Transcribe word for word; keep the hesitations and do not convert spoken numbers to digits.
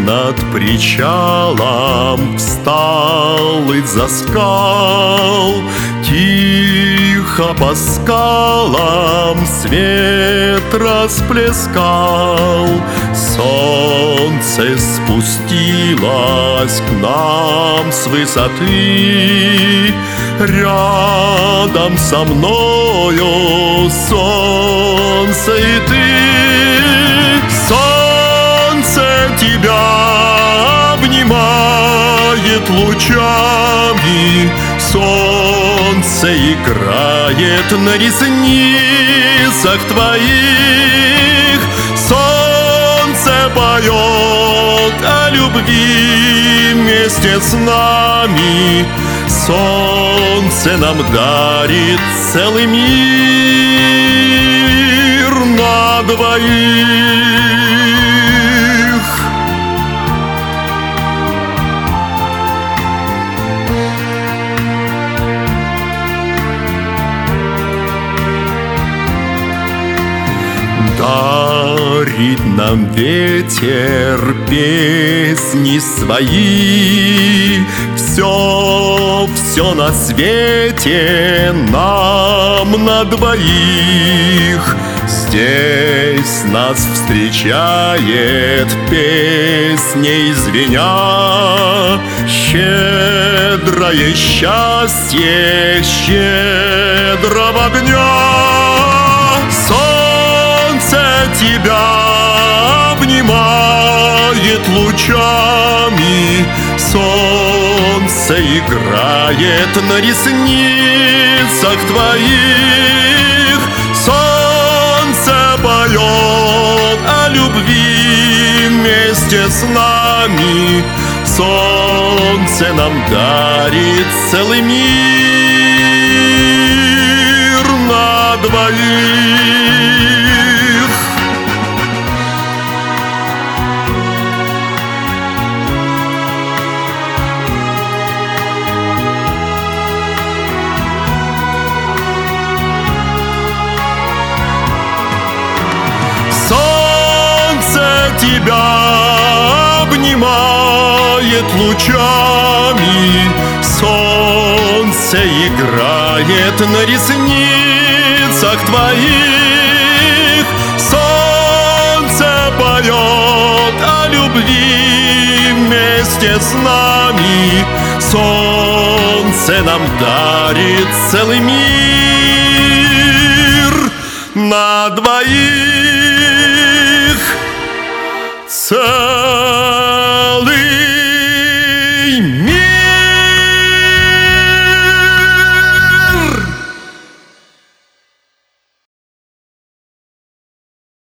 над причалом встал из-за скал, тихо по скалам свет расплескал. Солнце спустилось к нам с высоты, рядом со мною солнце и ты. Солнце тебя обнимает лучами, солнце играет на ресницах твоих. Солнце поет о любви вместе с нами, солнце нам дарит целый мир на двоих. Дарит нам ветер песни свои, все, все на свете нам на двоих. Здесь нас встречает песней звеня щедрое счастье щедрого дня. Тебя обнимает лучами, солнце играет на ресницах твоих. Солнце поет о любви вместе с нами, солнце нам дарит целый мир на двоих. Тебя обнимает лучами, солнце играет на ресницах твоих. Солнце поет о любви вместе с нами, солнце нам дарит целый мир на двоих.